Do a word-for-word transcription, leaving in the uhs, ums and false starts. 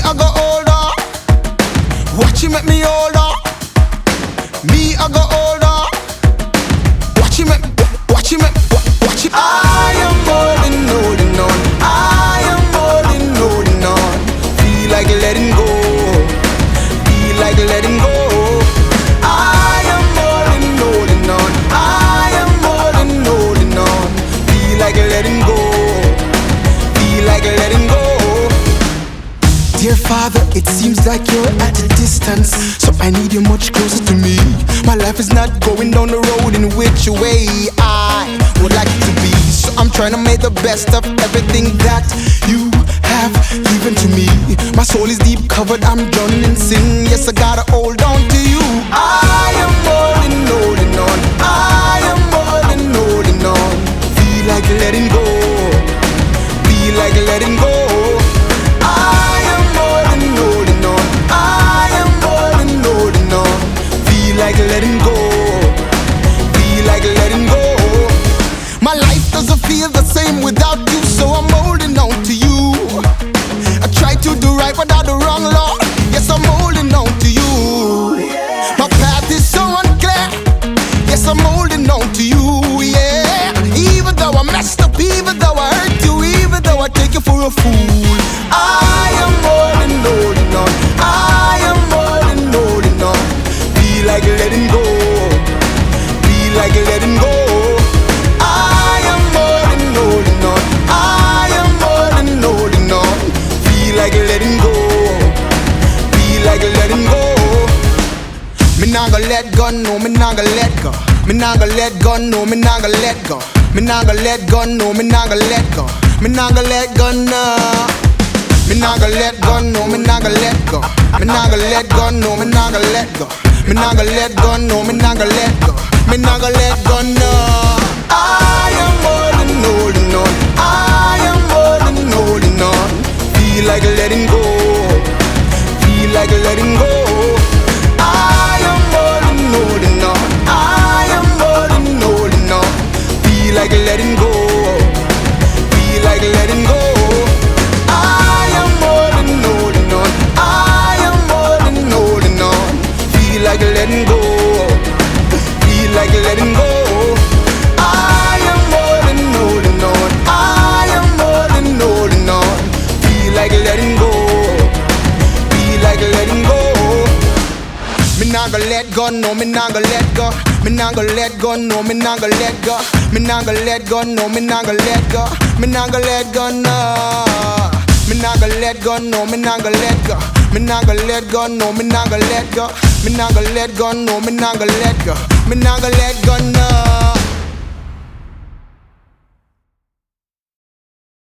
I go older. Watch him make me older. Me I go older. Watch him make, watch him make, watch him. I am holding, holding on. I am holding, holding on. Feel like letting go. Feel like letting go. I am holding, holding on. I am holding, holding on. Feel like letting go. Feel like letting go. Dear Father, it seems like you're at a distance, so I need you much closer to me. My life is not going down the road in which way I would like it to be. So I'm trying to make the best of everything that you have given to me. My soul is deep covered, I'm drowning in sin. Yes, I gotta hold on to you. I am holding, holding on. I am holding, holding on. Feel like letting go. Feel like letting go. I am holding, holding on. I am holding, holding on. Feel like letting go. Feel like letting go. My life doesn't feel the same without you, so I'm holding on to you. I try to do right without the wrong, Lord. Yes, I'm holding on to you. My path is so unclear. Yes, I'm holding on to you, yeah. Even though I messed up, even though I hurt you, even though I take you for a fool, I am holding, holding on. I am holding, holding on. Feel like letting go. Feel like letting go. I am holding, holding on. I am holding, holding on. Feel like letting go. Feel like letting go. Me nah gonna let go, no, me nah gonna let go. Me nah gonna let go, no, me nah gonna let go. Me nah gonna let go, no, me nah gonna let go. Me nah gonna let go, no. Me nah gonna let go, no, me nah gonna let go. Me nah gonna let go, no, me nah gonna let go. Me nah gonna let go, no, me nah gonna let go. Me nah gonna let go, no. I am holding, holding on. I am holding, holding on. Feel like letting go. Feel like letting go. I am holding, holding on. I am holding, holding on. Feel like letting go. Feel like letting go. I am holding, holding on. I am holding, holding on. Feel like letting go. Feel like letting go. I am holding, holding on. I am holding, holding on. Feel like letting go. Feel like letting go. Me nah gonna let go, no, me nah gonna let go. Me nah gonna let go, no, me nah gonna let go. Me nah gonna let go, no, me nah gonna let go. Me nah gonna let go, no. Me nah gonna let go, no, me nah gonna let go. Me nah gonna let go, no, me nah gonna let go. Me nah gonna let go, no, me nah gonna let go. Me nah gonna let go, no.